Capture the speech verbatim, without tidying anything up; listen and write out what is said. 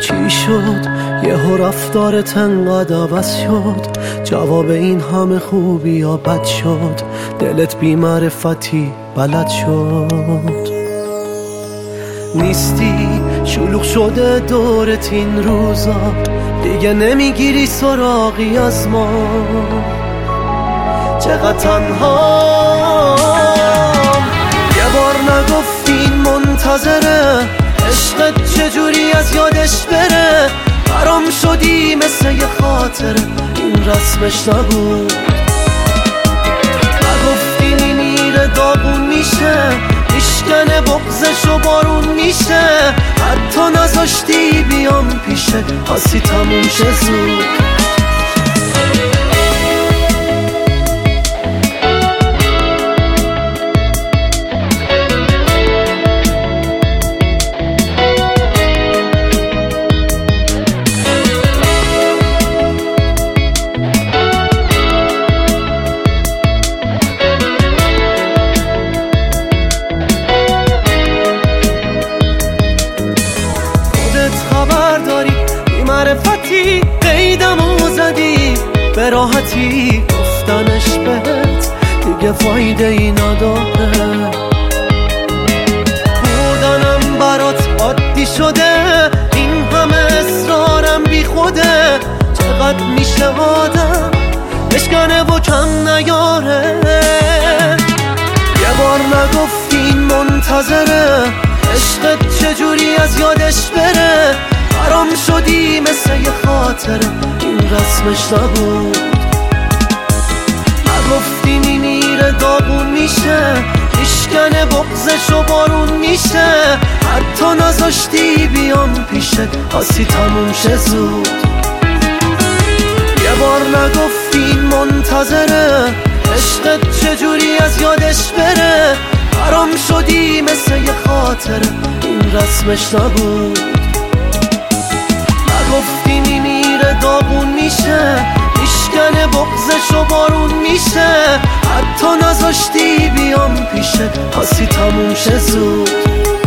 چی شد یهو رفتارت انقدر عوض شد؟ جواب این همه خوبی یا بد شد؟ دلت بی معرفتی بلد شد؟ نیستی شلوغ شده دورت این روزا، دیگه نمیگیری سراغی از ما. چقدر تنها یه بار نگفتین منتظره، عشقت چجوری از یادش بره؟ برام شدی مثل یه خاطره، این رسمش نبود. نگفتین میره داغون میشه، میشکنه بغزش و بارون میشه. حتی نذاشتی بیام پیشه، خاصی تموم شه زود. معرفتی قیدمو زدی، به راحتی گفتنش بهت دیگه فایده ای نداره. بودنم برات عادی شده، این همه اصرارم بی خوده. چقدر میشه آدم بشکنه و کم نیاره؟ یه بار نگفتین منتظره، عشقت چجوری از یادش بره؟ برام شدی مثل یه خاطره، این رسمش نبود. نگفتینی میره داغون میشه، میشکنه بغزش و بارون میشه. حتی نذاشتی بیام پیشه، خاصی تموم شه زود. یه بار نگفتین منتظره، عشقت چجوری از یادش بره؟ برام شدی مثل یه خاطره، این رسمش نبود. گفتینی میره داغون میشه، میشکنه بغزش و بارون میشه. حتی نذاشتی بیام پیشه، خاصی تموم شه زود.